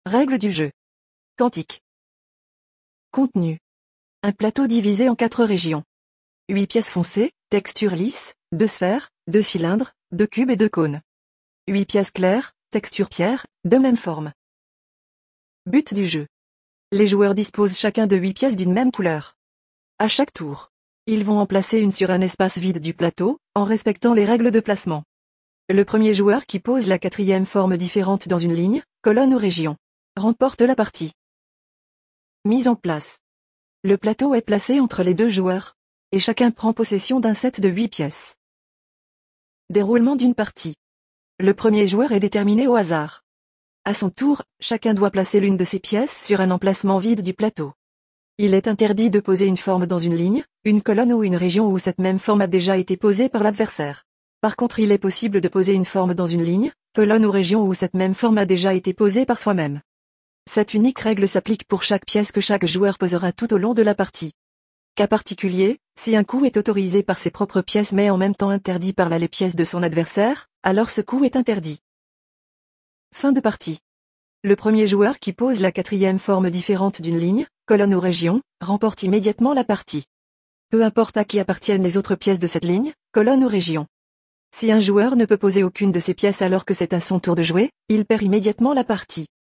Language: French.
Règles du jeu. Quantique. Contenu. Un plateau divisé en 4 régions. 8 pièces foncées, texture lisse, 2 sphères, 2 cylindres, 2 cubes et 2 cônes. 8 pièces claires, texture pierre, de même forme. But du jeu. Les joueurs disposent chacun de 8 pièces d'une même couleur. À chaque tour, ils vont en placer une sur un espace vide du plateau, en respectant les règles de placement. Le premier joueur qui pose la 4e forme différente dans une ligne, colonne ou région, remporte la partie. Mise en place. Le plateau est placé entre les deux joueurs, et chacun prend possession d'un set de 8 pièces. Déroulement d'une partie. Le premier joueur est déterminé au hasard. À son tour, chacun doit placer l'une de ses pièces sur un emplacement vide du plateau. Il est interdit de poser une forme dans une ligne, une colonne ou une région où cette même forme a déjà été posée par l'adversaire. Par contre, il est possible de poser une forme dans une ligne, colonne ou région où cette même forme a déjà été posée par soi-même. Cette unique règle s'applique pour chaque pièce que chaque joueur posera tout au long de la partie. Cas particulier, si un coup est autorisé par ses propres pièces mais en même temps interdit par les pièces de son adversaire, alors ce coup est interdit. Fin de partie. Le premier joueur qui pose la 4e forme différente d'une ligne, colonne ou région, remporte immédiatement la partie. Peu importe à qui appartiennent les autres pièces de cette ligne, colonne ou région. Si un joueur ne peut poser aucune de ces pièces alors que c'est à son tour de jouer, il perd immédiatement la partie.